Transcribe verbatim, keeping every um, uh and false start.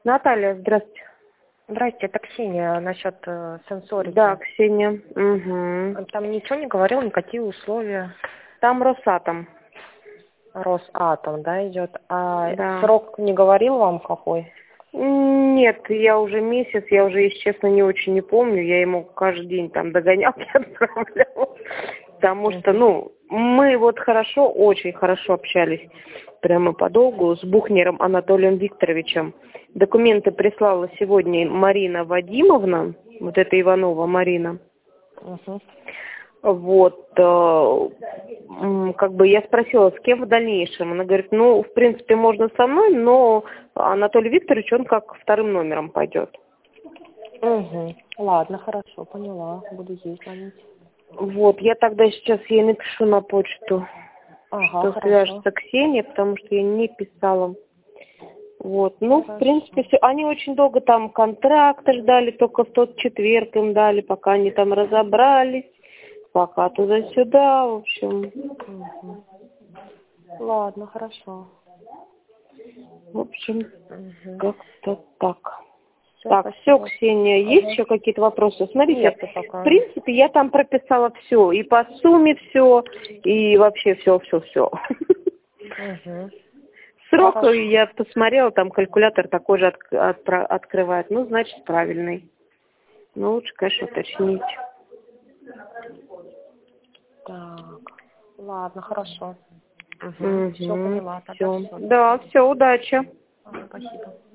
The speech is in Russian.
Наталья, здравствуйте. Здрасте, это Ксения насчет э, сенсорики. Да, Ксения. Угу. Он там ничего не говорил, никакие условия. Там Росатом. Росатом, да, идет. А Да. срок не говорил вам какой? Нет, я уже месяц, я уже, если честно, не очень не помню. Я ему каждый день там догонял и отправлял. Потому что, ну, мы вот хорошо, очень хорошо общались прямо подолгу с Бухнером Анатолием Викторовичем. Документы прислала сегодня Марина Вадимовна, вот эта Иванова Марина. Угу. Вот, э, м, как бы я спросила, с кем в дальнейшем. Она говорит, ну, в принципе, можно со мной, но Анатолий Викторович, он как вторым номером пойдет. Угу. Ладно, хорошо, поняла. Буду ей звонить. Вот, я тогда сейчас ей напишу на почту, Ага, что хорошо. свяжется Ксения, потому что я не писала. Вот, ну, Хорошо. в принципе, все. Они очень долго там контракты ждали, только в тот четверг им дали, пока они там разобрались, пока туда-сюда, в общем. Угу. Ладно, хорошо. В общем, Угу. как-то так. Все, Так, все, спасибо. Ксения, есть Ага. еще какие-то вопросы? Смотрите, Нет, в пока. принципе, я там прописала все, и по сумме все, и вообще все, все, все. Угу. Срок Хорошо. я посмотрела, там калькулятор такой же от- отпра- открывает, ну, значит, правильный. Ну, лучше, конечно, уточнить. Так. Ладно, хорошо. Угу. Все Угу, поняла, тогда все. все. Да, все, удачи. Спасибо.